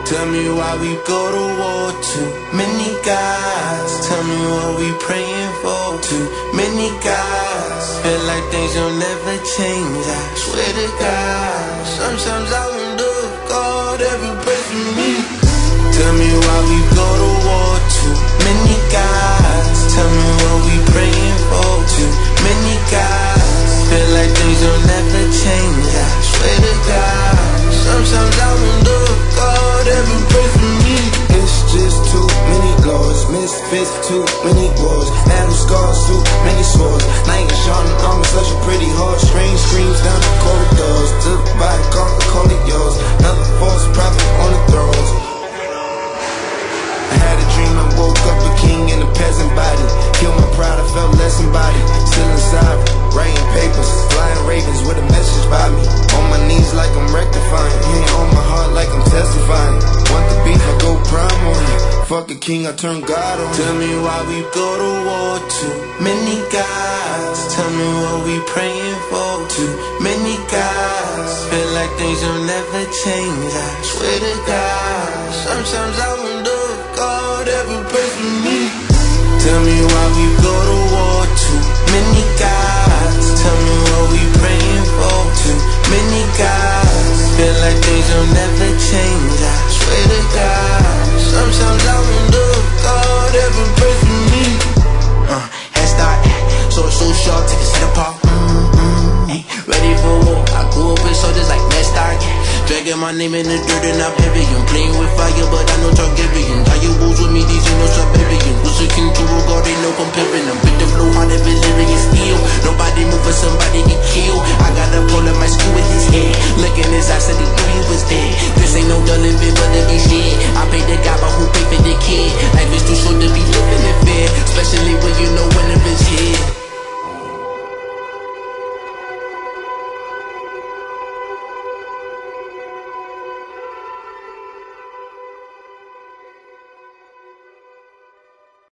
Tell me why we go to war, too many guys. Tell me what we praying for, too many guys. Feel like things will never change, I swear to God. Sometimes I wonder if God ever prays for me. Tell me why we go to war, too many guys. Tell me what we praying for, too many guys. Feel like things will never change, I swear to God. Sometimes I wonder if God ever prays for me. It's just too many laws, misfits, too many wars, battle scars, too many swords. Knight and Sean and armor, such a pretty heart. Strange screams down the corridors. Took by a car, call it yours. Another false prophet on the thrones. I had a dream, I woke up a king in a peasant body. Killed my pride, I felt less embodied. Still inside, writing papers, flying ravens with a message by me. On my knees like I'm rectifying, hand on my heart like I'm testifying. Want the beef, I go prime on you. Fuck a king, I turn God on you. Tell me why we go to war, too many guys. Tell me what we praying for, too many guys. Feel like things will never change, I swear to God. Sometimes I wonder if God ever prays for me. Tell me why we go to war, too many guys. Tell me what we praying for, too many guys. Feel like things will never change, I swear to God. Sometimes I wonder if God ever prays for me. Head start, so short, take a set apart. Ready for war, I grew up with soldiers like Ned Stark. Dragging my name in the dirt and I'm heavy. I'm playing with fire, but I know Targaryen. Direwolves with me, these you know Siberian. Was a king to a god, ain't no comparing. I'm big the flow, hard and Valyrian steel. Nobody move for somebody get killed. I got a pole in my school with his head. Look in his eyes, said he knew he was dead. This ain't no dull living, but it be shit. I paid the guy, but who paid for the kid? Life is too short to be living in fear, especially when